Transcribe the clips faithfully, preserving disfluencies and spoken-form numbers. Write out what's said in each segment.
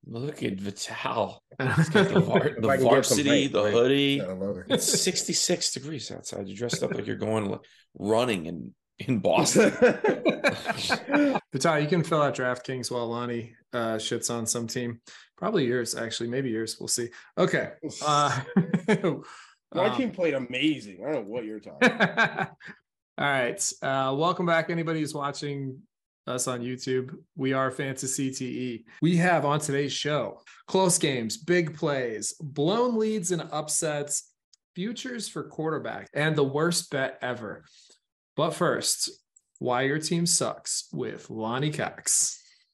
Look at Vital. He's got the, var- the varsity, the right? hoodie. It's sixty-six degrees outside. You dressed up like you're going like, running in, in Boston. Vital, you can fill out DraftKings while Lonnie uh, shits on some team. Probably yours, actually. Maybe yours. We'll see. Okay. Uh, My um, team played amazing. I don't know what you're talking about. All right. Uh, welcome back, anybody who's watching us on YouTube. We are Fantasy T E. We have on today's show close games, big plays, blown leads and upsets, futures for quarterback, and the worst bet ever. But first, why your team sucks with Lonnie Cox.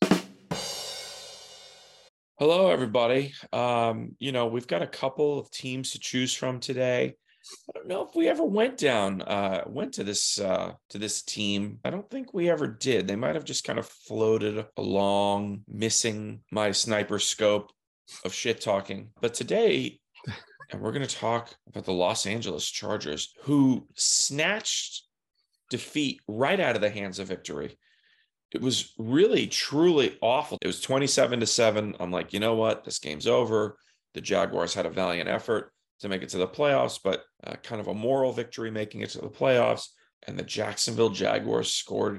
Hello, everybody. Um, you know, we've got a couple of teams to choose from today. I don't know if we ever went down, uh, went to this, uh, to this team. I don't think we ever did. They might have just kind of floated along, missing my sniper scope of shit talking. But today, and we're going to talk about the Los Angeles Chargers, who snatched defeat right out of the hands of victory. It was really, truly awful. It was twenty-seven to seven. I'm like, you know what? This game's over. The Jaguars had a valiant effort to make it to the playoffs, but uh, kind of a moral victory making it to the playoffs. And the Jacksonville Jaguars scored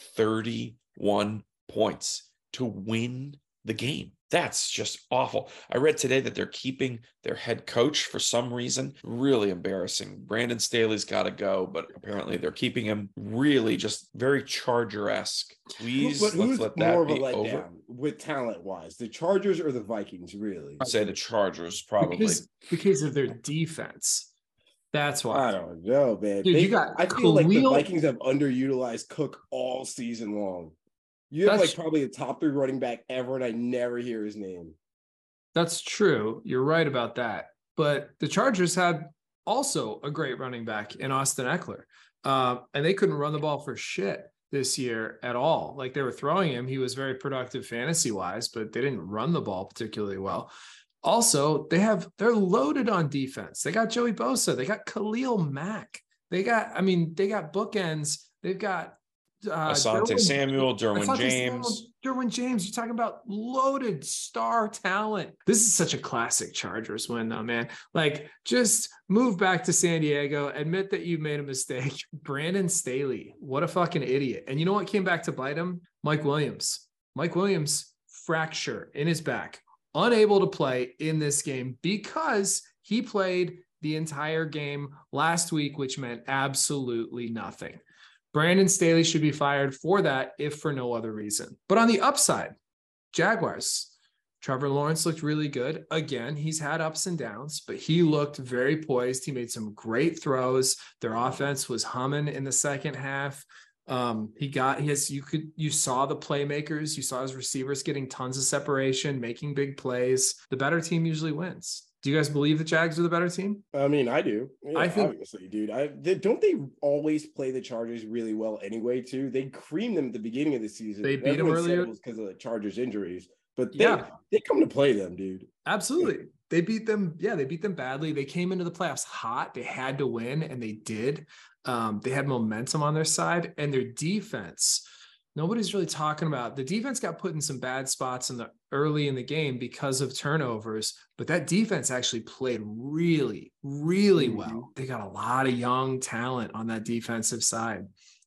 thirty-one points to win the game. That's just awful. I read today that they're keeping their head coach for some reason. Really embarrassing. Brandon Staley's got to go, but apparently they're keeping him. Really just very Charger-esque. Please, but let's who's let that more of a be letdown over. With talent-wise, the Chargers or the Vikings, really? I'd say the Chargers, probably. Because, because of their defense. That's why. I don't know, man. Dude, they, you got I feel Khalil... like the Vikings have underutilized Cook all season long. You have That's, like probably a top three running back ever, and I never hear his name. That's true. You're right about that. But the Chargers had also a great running back in Austin Eckler. Uh, and they couldn't run the ball for shit this year at all. Like they were throwing him. He was very productive fantasy-wise, but they didn't run the ball particularly well. Also, they have they're loaded on defense. They got Joey Bosa. They got Khalil Mack. They got, I mean, they got bookends. They've got Uh, Asante Derwin, Samuel, Derwin Asante James. Samuel, Derwin James, you're talking about loaded star talent. This is such a classic Chargers win, though, man. Like, just move back to San Diego, admit that you made a mistake. Brandon Staley, what a fucking idiot. And you know what came back to bite him? Mike Williams. Mike Williams, fracture in his back, unable to play in this game because he played the entire game last week, which meant absolutely nothing. Brandon Staley should be fired for that, if for no other reason. But on the upside, Jaguars, Trevor Lawrence looked really good. Again, he's had ups and downs, but he looked very poised. He made some great throws. Their offense was humming in the second half. Um, he got his, you could, you saw the playmakers, you saw his receivers getting tons of separation, making big plays. The better team usually wins. Do you guys believe the Jags are the better team? I mean, I do. Yeah, I think, obviously, dude. I they, don't they always play the Chargers really well anyway, too? They creamed them at the beginning of the season. They beat Everyone them earlier because of the Chargers injuries, but they, yeah, they come to play them, dude. Absolutely. They beat them. Yeah, they beat them badly. They came into the playoffs hot. They had to win, and they did. Um, they had momentum on their side, and their defense. Nobody's really talking about the defense got put in some bad spots in the early in the game because of turnovers, but that defense actually played really, really mm-hmm. well. They got a lot of young talent on that defensive side.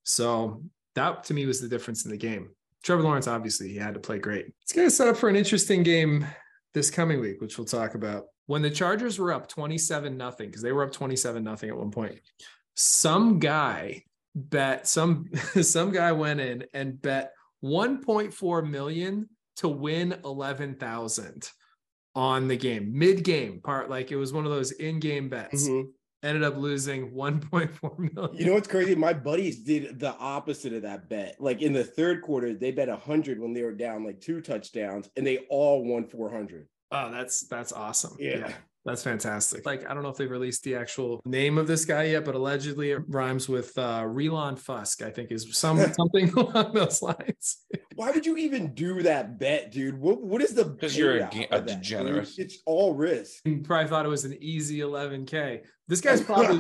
So that to me was the difference in the game. Trevor Lawrence, obviously he had to play great. It's going to set up for an interesting game this coming week, which we'll talk about. When the Chargers were up twenty-seven nothing, because they were up twenty-seven nothing at one point, some guy bet some some guy went in and bet one point four million to win eleven thousand on the game mid-game part. Like it was one of those in-game bets. Mm-hmm. Ended up losing one point four million. You know what's crazy? My buddies did the opposite of that bet. Like in the third quarter, they bet one hundred when they were down like two touchdowns, and they all won four hundred. Oh, that's that's awesome. Yeah. yeah. That's fantastic. Like, I don't know if they've released the actual name of this guy yet, but allegedly it rhymes with uh, Relon Fusk, I think is some something along those lines. Why would you even do that bet, dude? What what is the Because you're a, payout ga- of a that, degenerate. dude? It's all risk. You probably thought it was an easy eleven K. This guy's probably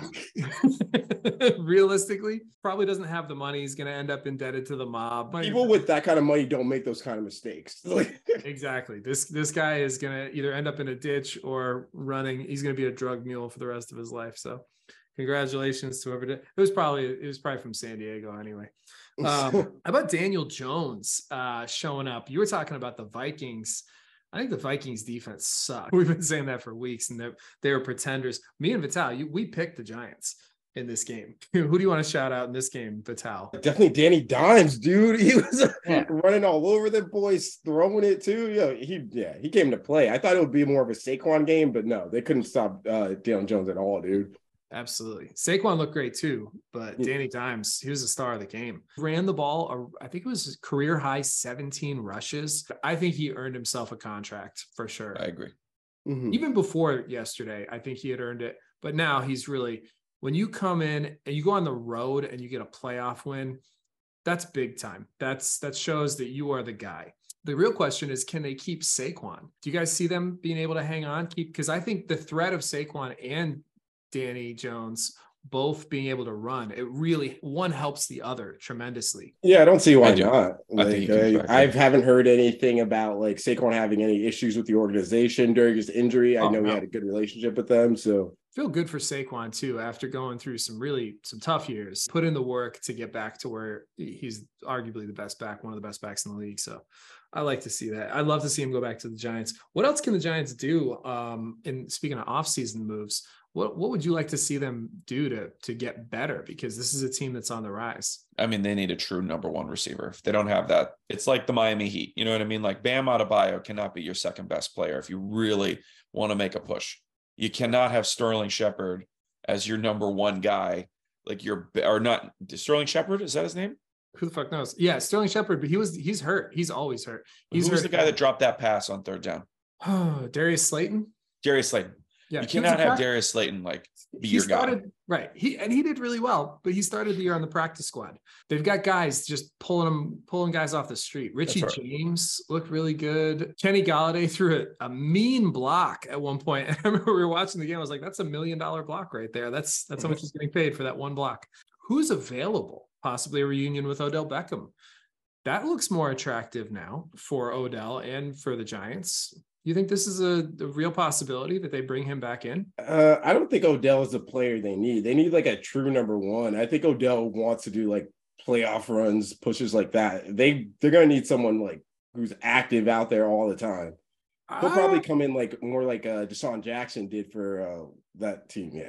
realistically probably doesn't have the money. He's going to end up indebted to the mob. People with that kind of money don't make those kind of mistakes. Like, Exactly. This this guy is going to either end up in a ditch or running. He's going to be a drug mule for the rest of his life. So congratulations to whoever did. It was probably it was probably from San Diego anyway. Um, how about Daniel Jones uh, showing up? You were talking about the Vikings. I think the Vikings defense sucked. We've been saying that for weeks, and they were pretenders. Me and Vital, you, we picked the Giants in this game. Who do you want to shout out in this game, Vital? definitely Danny Dimes, dude. He was Yeah. running all over the boys, throwing it too. Yeah, he yeah he came to play. I thought it would be more of a Saquon game, but no, they couldn't stop uh, Daniel Jones at all, dude. Absolutely. Saquon looked great too, but Yeah. Danny Dimes, he was the star of the game. Ran the ball, I think it was his career high seventeen rushes. I think he earned himself a contract for sure. I agree. Mhm. Even before yesterday, I think he had earned it. But now he's really, when you come in and you go on the road and you get a playoff win, that's big time. That's that shows that you are the guy. The real question is, can they keep Saquon? Do you guys see them being able to hang on? Keep because I think the threat of Saquon and Danny Jones both being able to run, it really one helps the other tremendously. Yeah, I don't see why I do. not. I think he Like, comes I, back, I yeah. haven't heard anything about like Saquon having any issues with the organization during his injury. I Oh, know no. he had a good relationship with them. So Feel good for Saquon too, after going through some really some tough years, put in the work to get back to where he's arguably the best back, one of the best backs in the league. So I like to see that. I'd love to see him go back to the Giants. What else can the Giants do? Um, and speaking of offseason moves, what, what would you like to see them do to, to get better? Because this is a team that's on the rise. I mean, they need a true number one receiver. If they don't have that, it's like the Miami Heat. You know what I mean? Like Bam Adebayo cannot be your second best player if you really want to make a push. You cannot have Sterling Shepard as your number one guy. Like you're, or not Sterling Shepard. Is that his name? Who the fuck knows? Yeah, Sterling Shepard, but he was he's hurt. He's always hurt. He's Who was hurt. the guy that dropped that pass on third down? Oh, Darius Slayton. Darius Slayton. Yeah, You he was cannot a have prac- Darius Slayton like be he your guy. started right. He and he did really well, but he started the year on the practice squad. They've got guys just pulling them, pulling guys off the street. Richie That's right. James looked really good. Kenny Galladay threw a, a mean block at one point. And I remember we were watching the game. I was like, "That's a million dollar block right there. That's that's how much he's getting paid for that one block." Who's available? Possibly a reunion with Odell Beckham. That looks more attractive now for Odell and for the Giants. You think this is a, a real possibility that they bring him back in? uh, I don't think Odell is the player they need. They need like a true number one. I think Odell wants to do like playoff runs, pushes like that. They they're gonna need someone like who's active out there all the time. He'll probably Uh, come in like more like uh, Deshaun Jackson did for uh, that team. Yeah.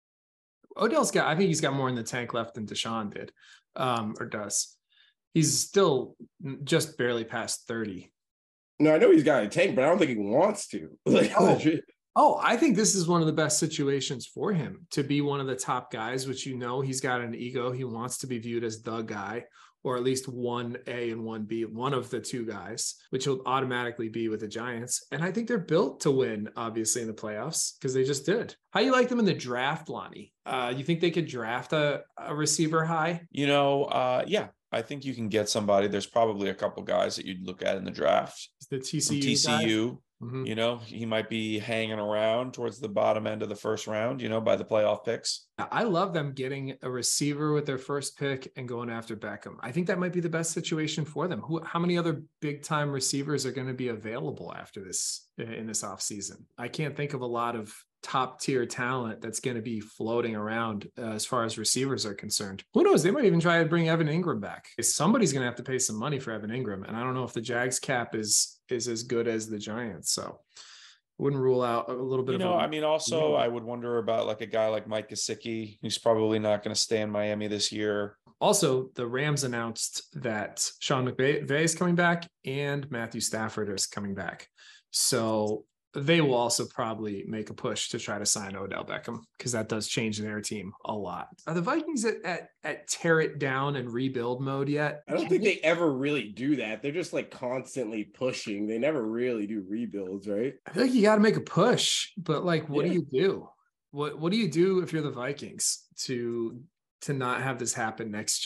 Odell's got, I think he's got more in the tank left than Deshaun did, um, or does. He's still just barely past thirty. No, I know he's got a tank, but I don't think he wants to. Like, Oh. legit. Oh, I think this is one of the best situations for him to be one of the top guys, which, you know, he's got an ego. He wants to be viewed as the guy, or at least one A and one B, one of the two guys, which will automatically be with the Giants. And I think they're built to win, obviously, in the playoffs because they just did. How you like them in the draft, Lonnie? Uh, you think they could draft a, a receiver high? You know, uh, yeah, I think you can get somebody. There's probably a couple guys that you'd look at in the draft. Is the T C From U T C U, Mhm. you know, he might be hanging around towards the bottom end of the first round, you know, by the playoff picks. I love them getting a receiver with their first pick and going after Beckham. I think that might be the best situation for them. Who, how many other big time receivers are going to be available after this in this offseason? I can't think of a lot of top tier talent that's going to be floating around uh, as far as receivers are concerned. Who knows? They might even try to bring Evan Ingram back. Somebody's going to have to pay some money for Evan Ingram. And I don't know if the Jags cap is, is as good as the Giants. So wouldn't rule out a little bit You of know, a, I mean, also, Yeah. I would wonder about like a guy like Mike Gesicki, who's probably not going to stay in Miami this year. Also, the Rams announced that Sean McVay is coming back and Matthew Stafford is coming back. So they will also probably make a push to try to sign Odell Beckham because that does change their team a lot. Are the Vikings at, at, at tear it down and rebuild mode yet? I don't think they ever really do that. They're just like constantly pushing. They never really do rebuilds, right? I feel like you got to make a push, but like, what Yeah. do you do? What What do you do if you're the Vikings to to not have this happen next year?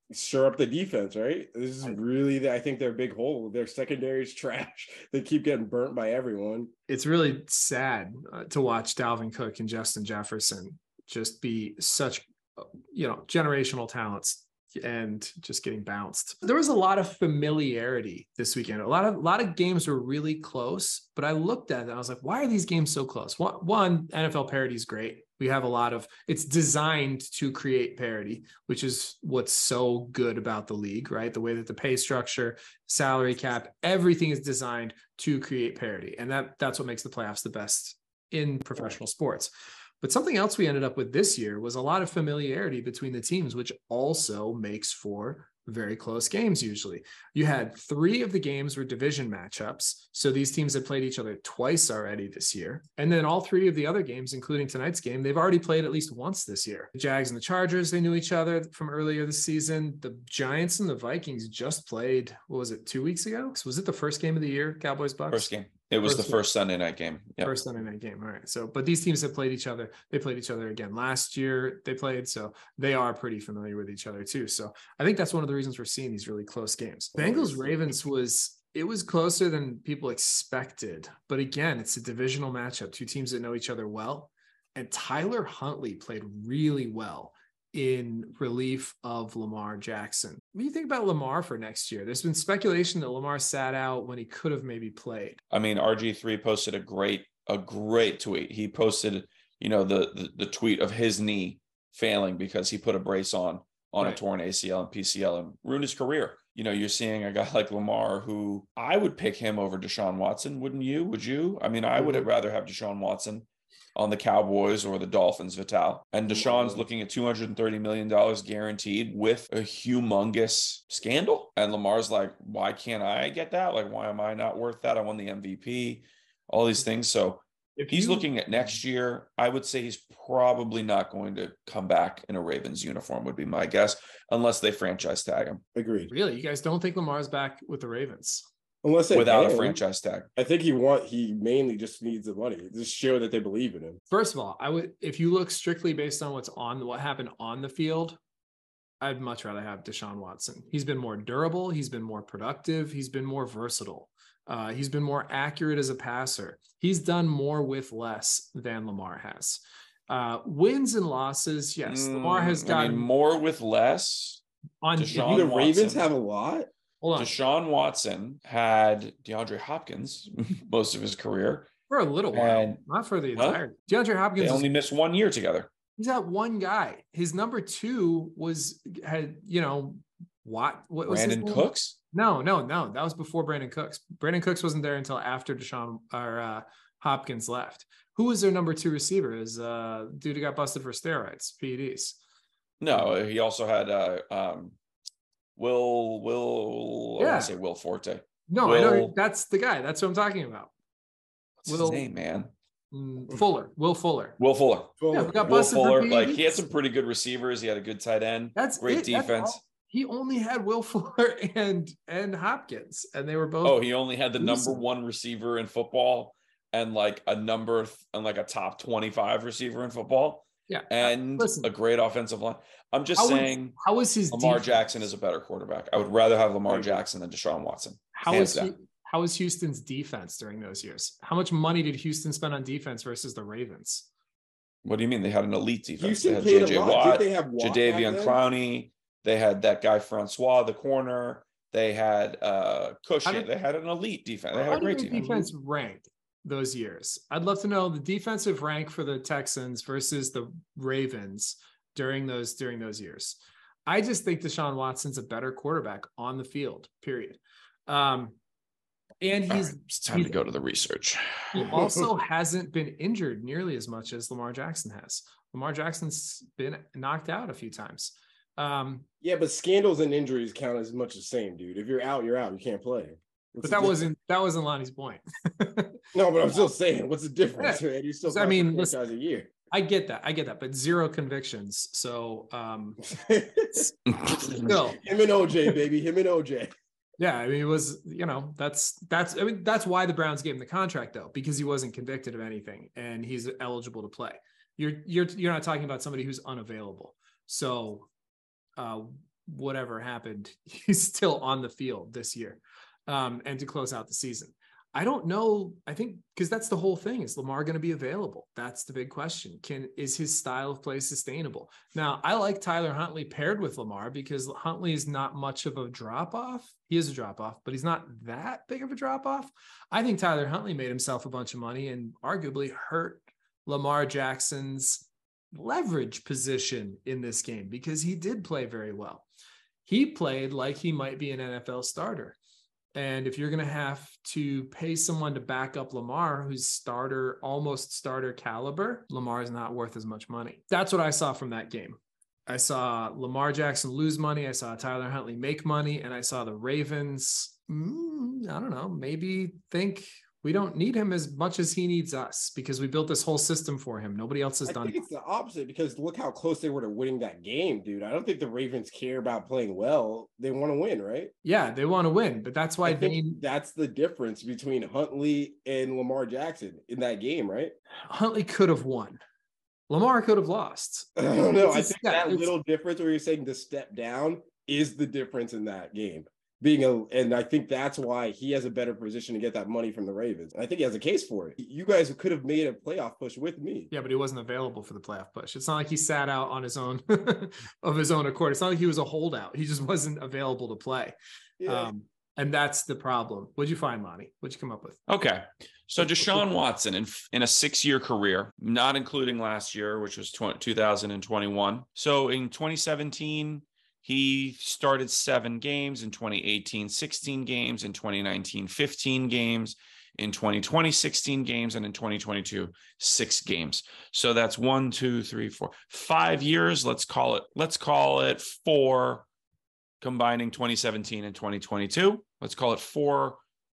Shore up the defense, right? This is really, the, I think, their big hole. Their secondary is trash. They keep getting burnt by everyone. It's really sad uh, to watch Dalvin Cook and Justin Jefferson just be such, you know, generational talents and just getting bounced. There was a lot of familiarity this weekend. A lot of a lot of games were really close, but I looked at it and I was like, why are these games so close? One, one N F L parity is great. We have a lot of, it's designed to create parity, which is what's so good about the league, right? The way that the pay structure, salary cap, everything is designed to create parity. And that that's what makes the playoffs the best in professional sports. But something else we ended up with this year was a lot of familiarity between the teams, which also makes for very close games. Usually you had three of the games were division matchups. So these teams had played each other twice already this year. And then all three of the other games, including tonight's game, they've already played at least once this year. The Jags and the Chargers, they knew each other from earlier this season. The Giants and the Vikings just played, what was it, two weeks ago? Was it the first game of the year, Cowboys Bucks? First game. It was first the first game. Sunday night game. Yep. First Sunday night game. All right. So, but these teams have played each other. They played each other again last year. They played, so they are pretty familiar with each other too. So I think that's one of the reasons we're seeing these really close games. Bengals Ravens was, it was closer than people expected. But again, it's a divisional matchup, two teams that know each other well. And Tyler Huntley played really well in relief of Lamar Jackson. What do you think about Lamar for next year? There's been speculation that Lamar sat out when he could have maybe played. I mean, R G three posted a great, a great tweet. He posted, you know, the, the, the tweet of his knee failing because he put a brace on, on right. a torn A C L and P C L and ruined his career. You know, you're seeing a guy like Lamar who I would pick him over Deshaun Watson. Wouldn't you? Would you? I mean, I would have rather have Deshaun Watson on the Cowboys or the Dolphins, Vital. And Deshaun's looking at two hundred thirty million dollars guaranteed with a humongous scandal. And Lamar's like, why can't I get that? Like, why am I not worth that? I won the M V P, all these things. So if he's you, looking at next year, I would say he's probably not going to come back in a Ravens uniform would be my guess, unless they franchise tag him. Agreed. Really? You guys don't think Lamar's back with the Ravens? Unless they without can. a franchise tag. I think he want he mainly just needs the money. Just show that they believe in him. First of all, I would, if you look strictly based on what's on what happened on the field, I'd much rather have Deshaun Watson. He's been more durable, he's been more productive, he's been more versatile. Uh, he's been more accurate as a passer. He's done more with less than Lamar has. Uh, wins and losses, yes. Mm, Lamar has gotten I mean, more with less. On Deshaun the Ravens have a lot. Hold on. Deshaun Watson had DeAndre Hopkins most of his career. For a little while, and, not for the entire. Huh? DeAndre Hopkins they only was, missed one year together. He's got one guy. His number two was had you know what? What was Brandon his Cooks? No, no, no. That was before Brandon Cooks. Brandon Cooks wasn't there until after Deshaun or uh, Hopkins left. Who was their number two receiver? Is uh, dude who got busted for steroids, P E Ds. No, he also had uh, um, Will Will. Yeah. I want to say Will Forte. No, Will, I know that's the guy. That's what I'm talking about. What's Will, his name, man? Fuller. Will Fuller. Will Fuller. Fuller. Yeah, got Will busted Fuller. for like he had some pretty good receivers. He had a good tight end. That's great it. defense. That's he only had Will Fuller and and Hopkins, and they were both. Oh, he only had the decent. number one receiver in football, and like a number and like a top twenty-five receiver in football. Yeah, and Listen, a great offensive line. I'm just how saying, is, how is his Lamar defense? Jackson is a better quarterback. I would rather have Lamar Jackson than Deshaun Watson. How is he, how is Houston's defense during those years? How much money did Houston spend on defense versus the Ravens? What do you mean? They had an elite defense. Houston they had J J Watt, they have Watt Jadeveon Clowney. They had that guy Francois, the corner. They had uh, Cushing. Did, they had an elite defense. They had a great defense. defense ranked those years. I'd love to know the defensive rank for the Texans versus the Ravens during those during those years. I just think Deshaun Watson's a better quarterback on the field, period. Um, and he's right, it's time he's, to go to the research. He also hasn't been injured nearly as much as Lamar Jackson has. Lamar Jackson's been knocked out a few times. Um, yeah, but scandals and injuries count as much the same, dude. If you're out, you're out. You can't play. but What's that wasn't that wasn't Lonnie's point. No, but I'm still saying, what's the difference? Yeah. You still, I mean, listen, a year. I get that, I get that, but zero convictions. So, um, no, him and O J, baby, him and O J. Yeah, I mean, it was, you know, that's that's I mean, that's why the Browns gave him the contract though, because he wasn't convicted of anything and he's eligible to play. You're you're you're not talking about somebody who's unavailable. So. Uh, whatever happened, he's still on the field this year, um, and to close out the season. I don't know. I think because that's the whole thing. Is Lamar going to be available? That's the big question. Can is his style of play sustainable? Now, I like Tyler Huntley paired with Lamar because Huntley is not much of a drop off. He is a drop off, but he's not that big of a drop off. I think Tyler Huntley made himself a bunch of money and arguably hurt Lamar Jackson's leverage position in this game because he did play very well. He played like he might be an N F L starter. And if you're going to have to pay someone to back up Lamar, who's starter, almost starter caliber, Lamar is not worth as much money. That's what I saw from that game. I saw Lamar Jackson lose money. I saw Tyler Huntley make money. And I saw the Ravens, mm, I don't know, maybe think we don't need him as much as he needs us because we built this whole system for him. Nobody else has I done think it. it's the opposite because look how close they were to winning that game, dude. I don't think the Ravens care about playing well. They want to win, right? Yeah, they want to win, but that's why I think they, that's the difference between Huntley and Lamar Jackson in that game, right? Huntley could have won. Lamar could have lost. I don't know. It's I a think step. that It's- little difference where you're saying the step down is the difference in that game. Being a, and I think that's why he has a better position to get that money from the Ravens. I think he has a case for it. You guys could have made a playoff push with me. Yeah, but he wasn't available for the playoff push. It's not like he sat out on his own of his own accord. It's not like he was a holdout. He just wasn't available to play. Yeah. Um, and that's the problem. What'd you find, Monty? What'd you come up with? Okay. So Deshaun Watson in, in a six-year career, not including last year, which was two thousand twenty-one. So in twenty seventeen, he started seven games, in twenty eighteen, sixteen games, in twenty nineteen, fifteen games, in twenty twenty, sixteen games, and in twenty twenty-two, six games. So that's one, two, three, four, five years. Let's call it, let's call it four, combining twenty seventeen and twenty twenty-two. Let's call it four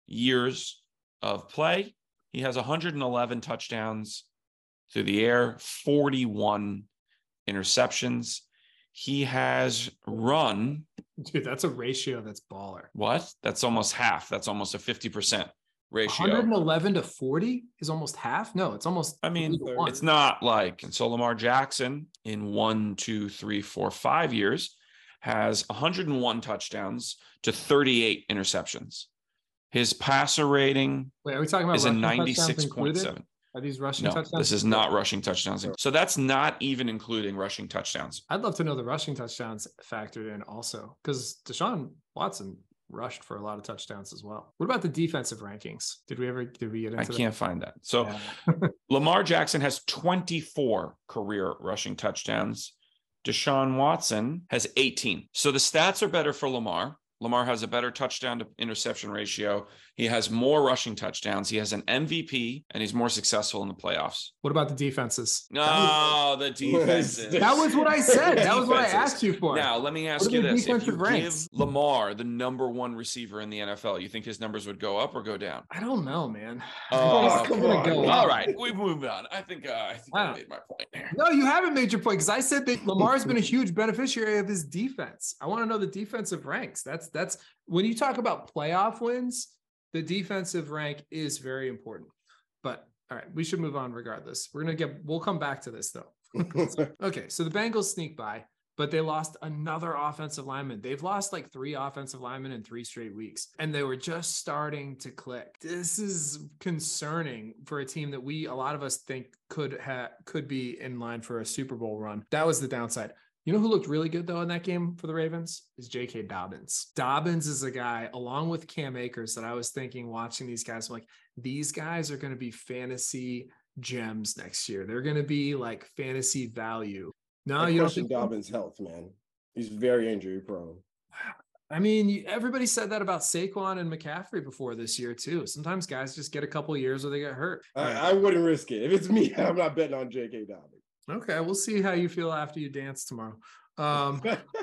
years of play. He has one hundred eleven touchdowns through the air, forty-one interceptions. He has run. Dude, that's a ratio that's baller. What? That's almost half. That's almost a fifty percent ratio. one hundred eleven to forty is almost half. No, it's almost. I mean, three to one. it's not like, and so Lamar Jackson in one, two, three, four, five years has one hundred one touchdowns to thirty-eight interceptions. His passer rating Wait, are we talking about is a rushing touchdowns ninety-six point seven. included? Are these rushing No, touchdowns? this is not rushing touchdowns. So that's not even including rushing touchdowns. I'd love to know the rushing touchdowns factored in also, because Deshaun Watson rushed for a lot of touchdowns as well. What about the defensive rankings? Did we ever did we get into I that? can't find that. So Yeah. Lamar Jackson has twenty-four career rushing touchdowns. Deshaun Watson has eighteen. So the stats are better for Lamar. Lamar has a better touchdown to interception ratio. He has more rushing touchdowns. He has an M V P, and he's more successful in the playoffs. What about the defenses? No, the defenses. That was what I said. That was what I asked you for. Now, let me ask What are you the this. If you defensive ranks? give Lamar the number one receiver in the N F L, you think his numbers would go up or go down? I don't know, man. Oh, I think it's gonna come go on. up. All right, we move on. I think, uh, I, think I Wow. made my point there. No, you haven't made your point because I said that Lamar's been a huge beneficiary of his defense. I want to know the defensive ranks. That's that's when you talk about playoff wins, the defensive rank is very important. But all right, we should move on regardless. We're gonna get we'll come back to this though. Okay, so the Bengals sneak by, but they lost another offensive lineman. They've lost like three offensive linemen in three straight weeks, and they were just starting to click. This is concerning for a team that we, a lot of us think could have, could be in line for a Super Bowl run. That was the downside. You know who looked really good though in that game for the Ravens is J K. Dobbins. Dobbins is a guy along with Cam Akers that I was thinking watching these guys, I'm like, these guys are going to be fantasy gems next year. They're going to be like fantasy value. No, I you don't question think so? Dobbins' health, man. He's very injury prone. I mean, you- everybody said that about Saquon and McCaffrey before this year too. Sometimes guys just get a couple of years where they get hurt. I, I wouldn't risk it. If it's me, I'm not betting on J K. Dobbins. Okay, we'll see how you feel after you dance tomorrow. Um,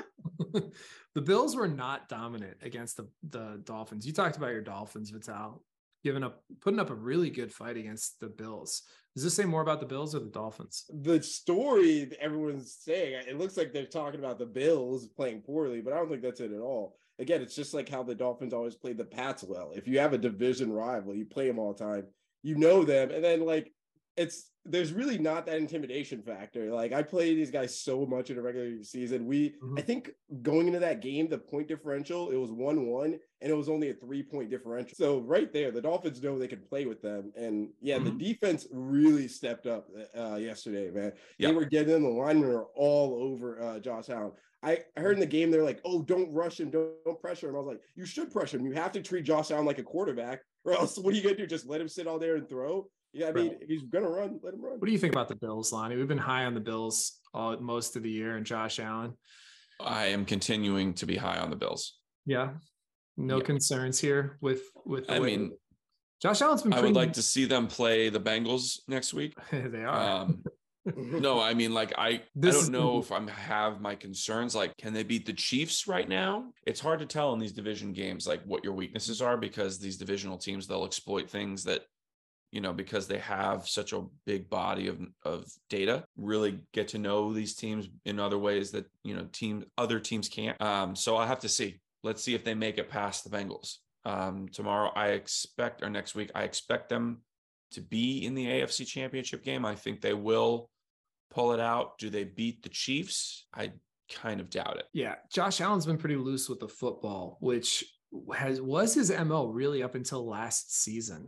the Bills were not dominant against the, the Dolphins. You talked about your Dolphins, Vital, giving up, putting up a really good fight against the Bills. Does this say more about the Bills or the Dolphins? The story that everyone's saying, it looks like they're talking about the Bills playing poorly, but I don't think that's it at all. Again, it's just like how the Dolphins always played the Pats well. If you have a division rival, you play them all the time, you know them, and then like it's there's really not that intimidation factor. Like I play these guys so much in a regular season. We mm-hmm. I think going into that game, the point differential, it was one one and it was only a three point differential. So right there, the Dolphins know they can play with them. And yeah, mm-hmm. the defense really stepped up uh, yesterday, man. Yep. They were getting in, the linemen were all over uh, Josh Allen. I heard in the game, they're like, oh, don't rush him, don't, don't pressure him. I was like, you should pressure him. You have to treat Josh Allen like a quarterback, or else what are you going to do? Just let him sit all there and throw? Yeah, I mean, right. if he's going to run, let him run. What do you think about the Bills, Lonnie? We've been high on the Bills all, most of the year, and Josh Allen. I am continuing to be high on the Bills. Yeah. No yeah. concerns here with, with the I way mean, Josh Allen's been pretty... I would like to see them play the Bengals next week. They are. Um, no, I mean, like, I, this I don't know is... if I have my concerns. Like, can they beat the Chiefs right now? It's hard to tell in these division games, like, what your weaknesses are, because these divisional teams, they'll exploit things that, you know, because they have such a big body of, of data, really get to know these teams in other ways that, you know, team, other teams can't. Um, so I'll have to see. Let's see if they make it past the Bengals. Um, tomorrow, I expect, or next week, I expect them to be in the A F C Championship game. I think they will pull it out. Do they beat the Chiefs? I kind of doubt it. Yeah. Josh Allen's been pretty loose with the football, which has was his M O really up until last season.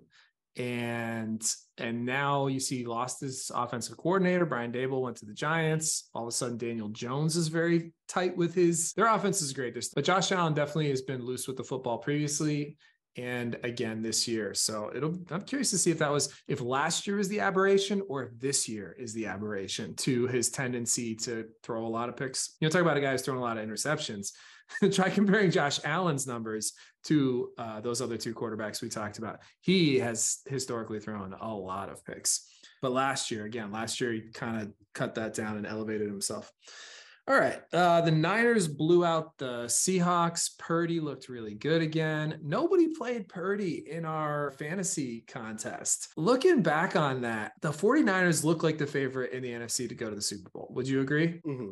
And and now you see he lost his offensive coordinator. Brian Daboll went to the Giants. All of a sudden, Daniel Jones is very tight with his, their offense is great. But Josh Allen definitely has been loose with the football previously and again this year. So it'll, I'm curious to see if that was, if last year was the aberration or if this year is the aberration to his tendency to throw a lot of picks. You know, talk about a guy who's throwing a lot of interceptions. Try comparing Josh Allen's numbers to uh, those other two quarterbacks we talked about. He has historically thrown a lot of picks, but last year, again, last year, he kind of cut that down and elevated himself. All right. Uh, the Niners blew out the Seahawks. Purdy looked really good again. Nobody played Purdy in our fantasy contest. Looking back on that, the 49ers look like the favorite in the N F C to go to the Super Bowl. Would you agree? Mm-hmm.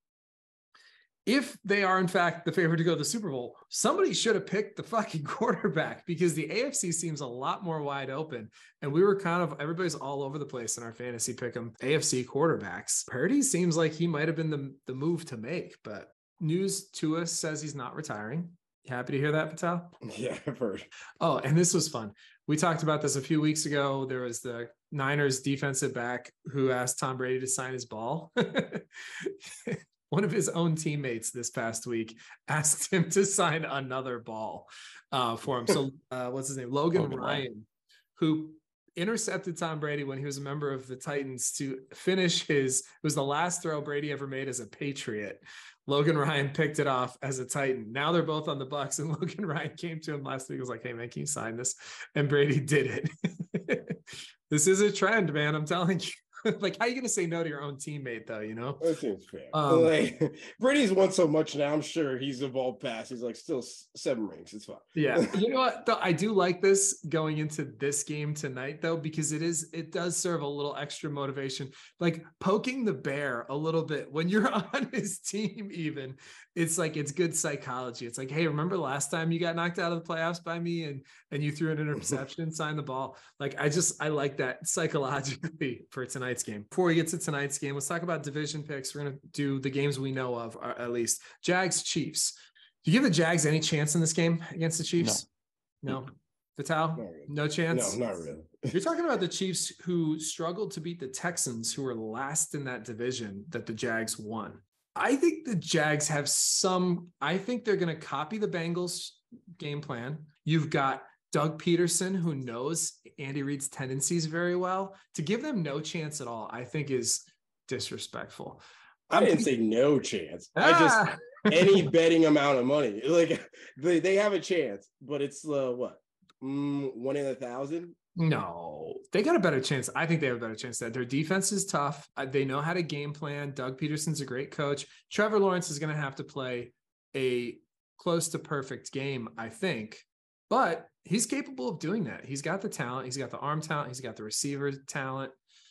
If they are, in fact, the favorite to go to the Super Bowl, somebody should have picked the fucking quarterback, because the A F C seems a lot more wide open. And we were kind of, everybody's all over the place in our fantasy pick 'em A F C quarterbacks. Purdy seems like he might have been the, the move to make, but news to us says he's not retiring. Happy to hear that, Patel? Yeah, I've heard. Oh, and this was fun. We talked about this a few weeks ago. There was the Niners defensive back who asked Tom Brady to sign his ball. One of his own teammates this past week asked him to sign another ball uh, for him. So uh, what's his name? Logan, Logan Ryan, Ryan, who intercepted Tom Brady when he was a member of the Titans to finish his, it was the last throw Brady ever made as a Patriot. Logan Ryan picked it off as a Titan. Now they're both on the Bucs, and Logan Ryan came to him last week. Was like, "Hey man, can you sign this?" And Brady did it. This is a trend, man. I'm telling you. Like, how are you going to say no to your own teammate, though? You know, that seems fair. Um, like, Brady's won so much now. I'm sure he's evolved past. He's like still seven rings. It's fine. Yeah, you know what? Though I do like this going into this game tonight, though, because it is it does serve a little extra motivation, like poking the bear a little bit when you're on his team. Even it's like it's good psychology. It's like, hey, remember last time you got knocked out of the playoffs by me, and and you threw an interception, sign the ball. Like I just I like that psychologically for tonight. Game. Before we get to tonight's game, let's talk about division picks. We're going to do the games we know of, or at least. Jags, Chiefs. Do you give the Jags any chance in this game against the Chiefs? No. No. Vital? Really. No chance? No, not really. You're talking about the Chiefs who struggled to beat the Texans, who were last in that division that the Jags won. I think the Jags have some, I think they're going to copy the Bengals game plan. You've got Doug Peterson, who knows Andy Reid's tendencies very well. To give them no chance at all, I think is disrespectful. I didn't say no chance. Ah. I just any betting amount of money. Like they, they have a chance, but it's uh, what mm, one in a thousand. No, they got a better chance. I think they have a better chance. That their defense is tough. They know how to game plan. Doug Peterson's a great coach. Trevor Lawrence is going to have to play a close to perfect game, I think. But he's capable of doing that. He's got the talent. He's got the arm talent. He's got the receiver talent.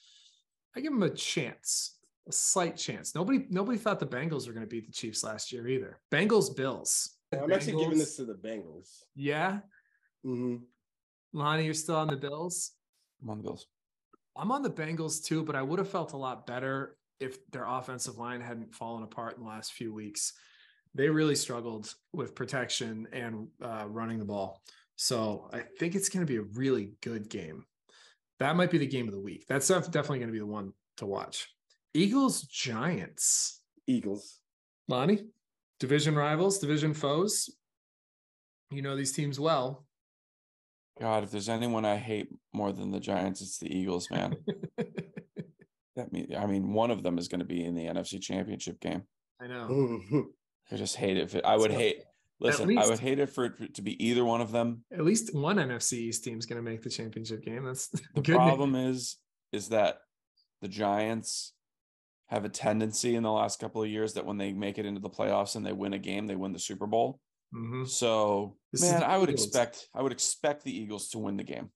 I give him a chance, a slight chance. Nobody, nobody thought the Bengals were going to beat the Chiefs last year either. Bengals, Bills. I'm Bengals, actually giving this to the Bengals. Yeah. Mm-hmm. Lonnie, you're still on the Bills? I'm on the Bills. I'm on the Bengals too, but I would have felt a lot better if their offensive line hadn't fallen apart in the last few weeks. They really struggled with protection and uh, running the ball. So I think it's going to be a really good game. That might be the game of the week. That's definitely going to be the one to watch. Eagles, Giants. Eagles. Lonnie, division rivals, division foes. You know these teams well. God, if there's anyone I hate more than the Giants, it's the Eagles, man. that mean, I mean, one of them is going to be in the N F C Championship game. I know. I just hate it. If it I would so, hate. Listen, least, I would hate it for it to be either one of them. At least one N F C East team is going to make the championship game. That's the good problem. Name. Is is that the Giants have a tendency in the last couple of years that when they make it into the playoffs and they win a game, they win the Super Bowl. Mm-hmm. So, this man, I would Eagles. expect I would expect the Eagles to win the game.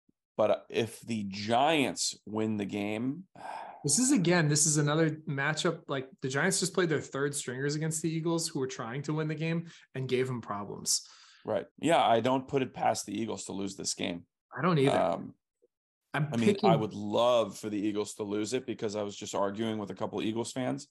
But if the Giants win the game, this is again, this is another matchup. Like the Giants just played their third stringers against the Eagles, who were trying to win the game and gave them problems. Right? Yeah, I don't put it past the Eagles to lose this game. I don't either. Um, I'm I picking... mean, I would love for the Eagles to lose it because I was just arguing with a couple of Eagles fans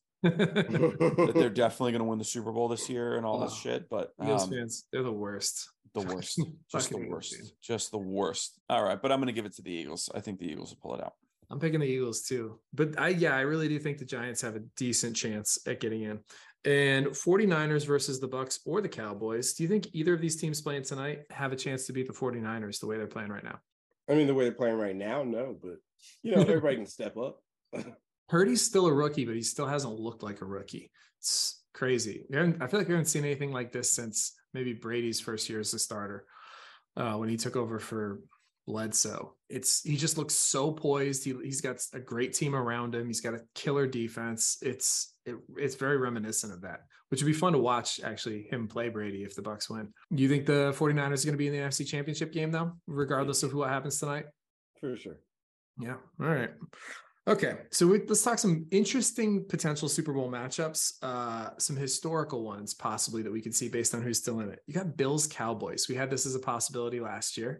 that they're definitely going to win the Super Bowl this year and all oh, this shit. But um, Eagles fans, they're the worst. The worst. Just the worst. Eagles, just the worst. All right, but I'm going to give it to the Eagles. I think the Eagles will pull it out. I'm picking the Eagles too. But I, yeah, I really do think the Giants have a decent chance at getting in. And 49ers versus the Bucks or the Cowboys. Do you think either of these teams playing tonight have a chance to beat the 49ers the way they're playing right now? I mean, the way they're playing right now, no, but you know, everybody can step up. Purdy's still a rookie, but he still hasn't looked like a rookie. It's crazy. I feel like we haven't seen anything like this since maybe Brady's first year as a starter, uh, when he took over for Bledsoe. It's he just looks so poised. He, he's got a great team around him. He's got a killer defense. It's it, it's very reminiscent of that, which would be fun to watch, actually, him play Brady if the Bucks win. Do you think the 49ers are going to be in the N F C Championship game, though, regardless of what happens tonight? For sure. Yeah. All right. Okay. So we, let's talk some interesting potential Super Bowl matchups, uh, some historical ones possibly that we could see based on who's still in it. You got Bills Cowboys. We had this as a possibility last year.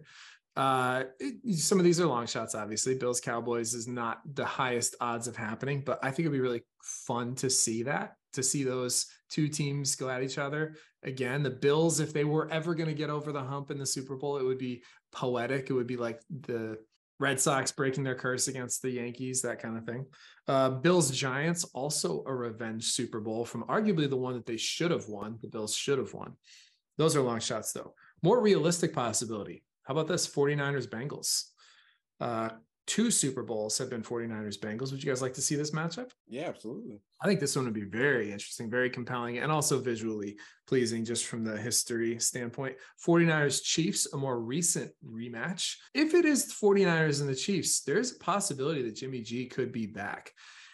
Uh, it, some of these are long shots, obviously. Bills Cowboys is not the highest odds of happening, but I think it'd be really fun to see that, to see those two teams go at each other. Again, the Bills, if they were ever going to get over the hump in the Super Bowl, it would be poetic. It would be like the Red Sox breaking their curse against the Yankees, that kind of thing. Uh, Bills Giants, also a revenge Super Bowl from arguably the one that they should have won. The Bills should have won. Those are long shots, though. More realistic possibility. How about this? 49ers Bengals. Uh, two Super Bowls have been 49ers Bengals. Would you guys like to see this matchup? Yeah, absolutely. I think this one would be very interesting, very compelling, and also visually pleasing just from the history standpoint. 49ers Chiefs, a more recent rematch. If it is 49ers and the Chiefs, there's a possibility that Jimmy G could be back.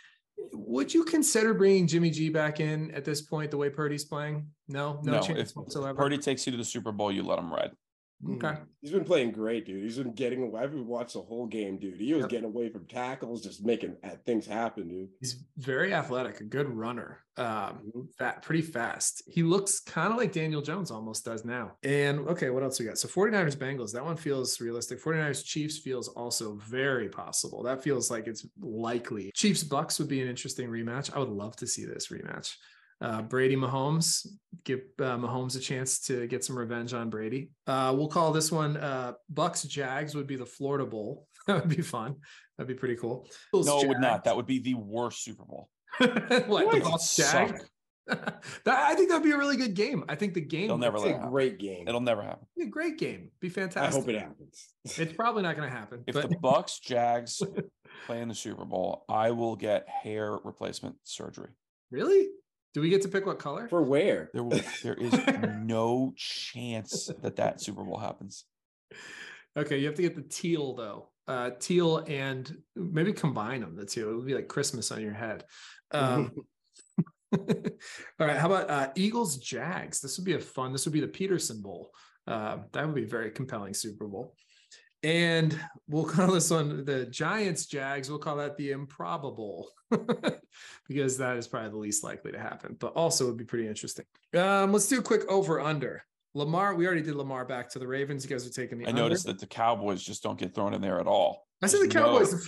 Would you consider bringing Jimmy G back in at this point, the way Purdy's playing? No, no, no chance if whatsoever. Purdy takes you to the Super Bowl, you let him ride. Okay. He's been playing great, dude. He's been getting away. I've watched the whole game, dude. He was Yep. getting away from tackles, just making things happen, dude. He's very athletic, a good runner, um, Mm-hmm. fat, pretty fast. He looks kind of like Daniel Jones almost does now. And okay, what else we got? So 49ers Bengals, that one feels realistic. 49ers Chiefs feels also very possible. That feels like it's likely. Chiefs Bucks would be an interesting rematch. I would love to see this rematch. Uh, Brady Mahomes, give uh, Mahomes a chance to get some revenge on Brady. Uh, we'll call this one uh, Bucks Jags would be the Florida Bowl. That would be fun. That'd be pretty cool. Bills, No, it Jags. would not. That would be the worst Super Bowl. What, the Bucks Jags? Suck. that, I think that'd be a really good game. I think the game They'll never It's let it a happen. great game. It'll never happen. be a great game. Be I fantastic. hope it happens. It's probably not going to happen. If but the Bucks Jags play in the Super Bowl, I will get hair replacement surgery. really? Do we get to pick what color? For where? There will, there is no chance that that Super Bowl happens. Okay, you have to get the teal though. Uh, teal and maybe combine them. The two. It would be like Christmas on your head. Um, all right. How about uh, Eagles Jags? This would be a fun. This would be the Peterson Bowl. Uh, that would be a very compelling Super Bowl. And we'll call this one the Giants Jags. We'll call that the improbable because that is probably the least likely to happen, but also would be pretty interesting. Um, let's do a quick over under. Lamar, we already did Lamar back to the Ravens. You guys are taking the I under. noticed that the Cowboys just don't get thrown in there at all. I said the There's Cowboys. no- The first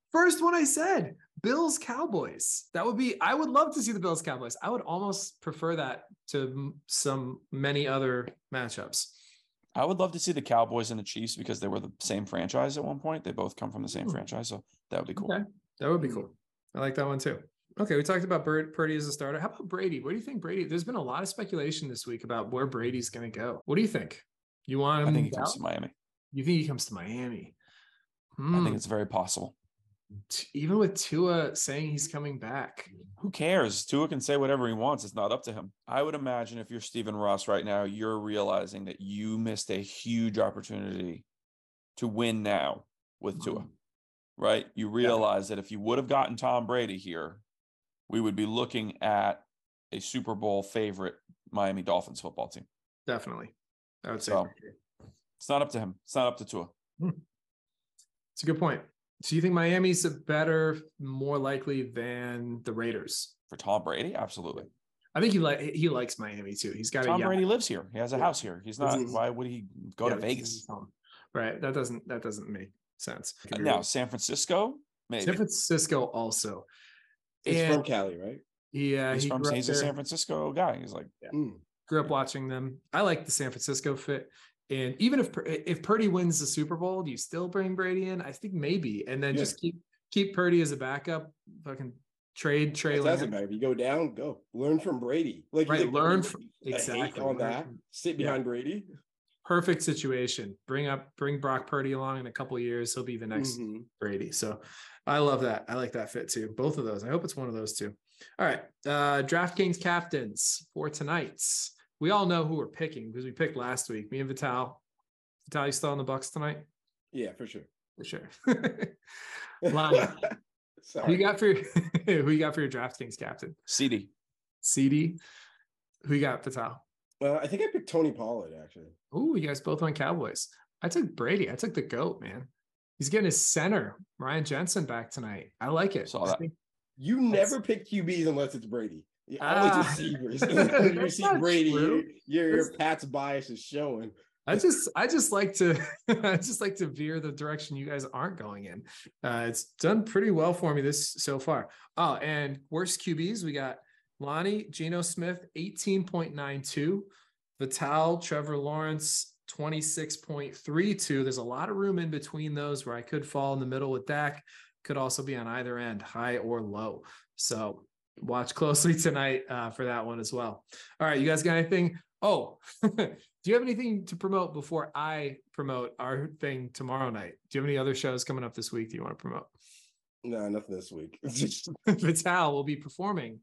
First one I said, Bills Cowboys. That would be, I would love to see the Bills Cowboys. I would almost prefer that to some many other matchups. I would love to see the Cowboys and the Chiefs because they were the same franchise at one point. They both come from the same Ooh. franchise. So that would be cool. Okay. That would be cool. I like that one too. Okay. We talked about Bird, Purdy as a starter. How about Brady? What do you think, Brady? There's been a lot of speculation this week about where Brady's going to go. What do you think? You want him? I think he out? comes to Miami. You think he comes to Miami? Hmm. I think Hmm. it's very possible. Even with Tua saying he's coming back. Who cares? Tua can say whatever he wants. It's not up to him. I would imagine if you're Stephen Ross right now, you're realizing that you missed a huge opportunity to win now with Tua, right? You realize yeah. that if you would have gotten Tom Brady here, we would be looking at a Super Bowl favorite Miami Dolphins football team. Definitely. I would say so, it's not up to him. It's not up to Tua. It's a good point. So you think Miami's a better, more likely than the Raiders? For Tom Brady? Absolutely. I think he like he likes Miami too. He's got Tom a Brady lives here. He has a yeah. house here. He's not. Is, why would he go yeah, to Vegas? Right. That doesn't that doesn't make sense. Now real. San Francisco, maybe. San Francisco also. He's and, from Cali, right? Yeah, he's he from. He's a San Francisco guy. He's like, yeah. mm. grew up watching them. I like the San Francisco fit. And even if if Purdy wins the Super Bowl, do you still bring Brady in? I think maybe, and then yeah. just keep keep Purdy as a backup. Fucking trade Trey. It doesn't matter. If you go down, go learn from Brady. Like right, you learn from exactly on that. From, Sit behind yeah. Brady. Perfect situation. Bring up bring Brock Purdy along in a couple of years. He'll be the next mm-hmm. Brady. So I love that. I like that fit too. Both of those. I hope it's one of those two. All right. Uh, DraftKings captains for tonight. We all know who we're picking because we picked last week. Me and Vital. Vital, you still on the Bucks tonight? Yeah, for sure. For sure. Lonnie, who you got for your, who you got for your DraftKings captain? C D. C D. Who you got, Vital? Uh, I think I picked Tony Pollard actually. Oh, you guys both on Cowboys. I took Brady. I took the GOAT, man. He's getting his center, Ryan Jensen, back tonight. I like it. Saw that. You never pick Q Bs unless it's Brady. Always uh, receivers. You see Brady, your, your, your Pat's bias is showing. I just, I just like to, I just like to veer the direction you guys aren't going in. Uh, it's done pretty well for me this so far. Oh, and worst Q Bs, we got Lonnie, Geno Smith, eighteen point nine two, Vital, Trevor Lawrence, twenty-six point three two. There's a lot of room in between those where I could fall in the middle with Dak. Could also be on either end, high or low. So watch closely tonight uh, for that one as well. All right, you guys got anything? Oh, do you have anything to promote before I promote our thing tomorrow night? Do you have any other shows coming up this week that you want to promote? No, nothing this week. Vital will be performing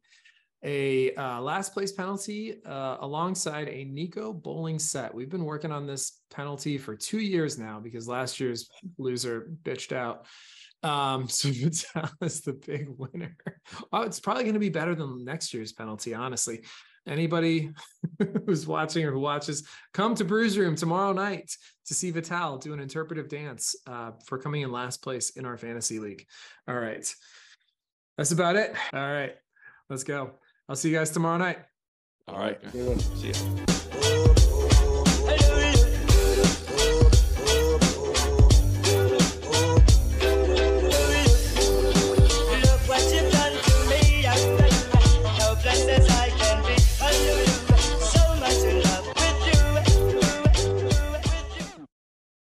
a uh, last place penalty uh, alongside a Nico bowling set. We've been working on this penalty for two years now because last year's loser bitched out. Um, so Vital is the big winner. Oh, it's probably going to be better than next year's penalty, honestly. Anybody who's watching or who watches, come to Brews Room tomorrow night to see Vital do an interpretive dance uh, for coming in last place in our fantasy league. All right. That's about it. All right. Let's go. I'll see you guys tomorrow night. All right. Good one. See you.